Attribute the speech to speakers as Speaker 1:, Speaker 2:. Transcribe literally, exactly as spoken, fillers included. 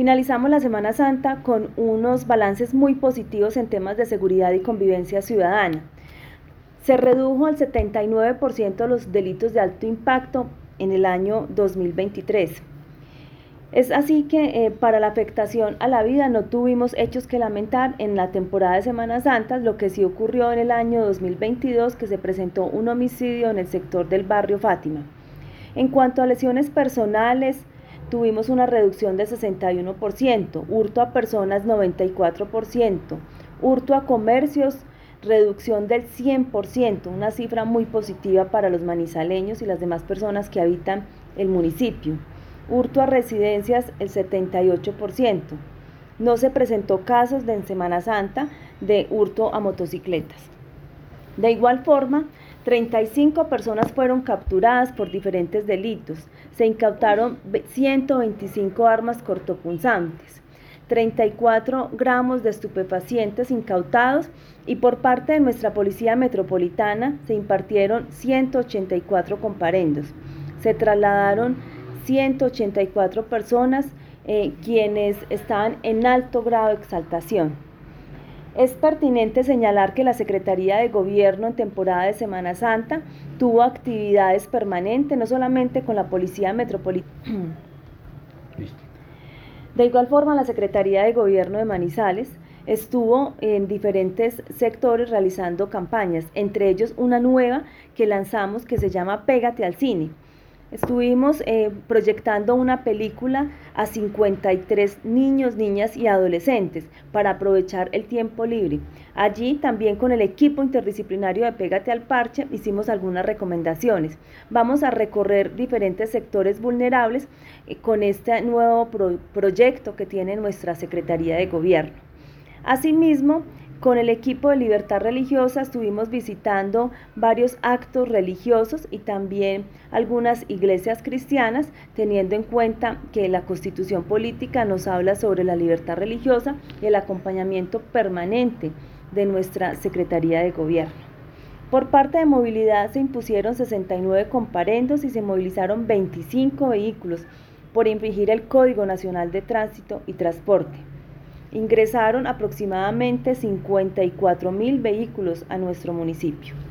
Speaker 1: Finalizamos la Semana Santa con unos balances muy positivos en temas de seguridad y convivencia ciudadana. Se redujo al setenta y nueve por ciento los delitos de alto impacto en el año dos mil veintitrés. Es así que eh, para la afectación a la vida no tuvimos hechos que lamentar en la temporada de Semana Santa, lo que sí ocurrió en el año dos mil veintidós, que se presentó un homicidio en el sector del barrio Fátima. En cuanto a lesiones personales, tuvimos una reducción del sesenta y uno por ciento, hurto a personas noventa y cuatro por ciento, hurto a comercios reducción del cien por ciento, una cifra muy positiva para los manizaleños y las demás personas que habitan el municipio. Hurto a residencias el setenta y ocho por ciento. No se presentó casos de en Semana Santa de hurto a motocicletas. De igual forma, treinta y cinco personas fueron capturadas por diferentes delitos. Se incautaron ciento veinticinco armas cortopunzantes, treinta y cuatro gramos de estupefacientes incautados, y por parte de nuestra Policía Metropolitana se impartieron ciento ochenta y cuatro comparendos. Se trasladaron ciento ochenta y cuatro personas eh, quienes estaban en alto grado de exaltación. Es pertinente señalar que la Secretaría de Gobierno en temporada de Semana Santa tuvo actividades permanentes, no solamente con la Policía Metropolitana. De igual forma, la Secretaría de Gobierno de Manizales estuvo en diferentes sectores realizando campañas, entre ellos una nueva que lanzamos que se llama Pégate al Cine. Estuvimos eh, proyectando una película a cincuenta y tres niños, niñas y adolescentes para aprovechar el tiempo libre. Allí también con el equipo interdisciplinario de Pégate al Parche hicimos algunas recomendaciones. Vamos a recorrer diferentes sectores vulnerables eh, con este nuevo pro proyecto que tiene nuestra Secretaría de Gobierno. Asimismo, con el equipo de Libertad Religiosa estuvimos visitando varios actos religiosos y también algunas iglesias cristianas, teniendo en cuenta que la Constitución Política nos habla sobre la libertad religiosa y el acompañamiento permanente de nuestra Secretaría de Gobierno. Por parte de movilidad se impusieron sesenta y nueve comparendos y se movilizaron veinticinco vehículos por infringir el Código Nacional de Tránsito y Transporte. Ingresaron aproximadamente cincuenta y cuatro mil vehículos a nuestro municipio.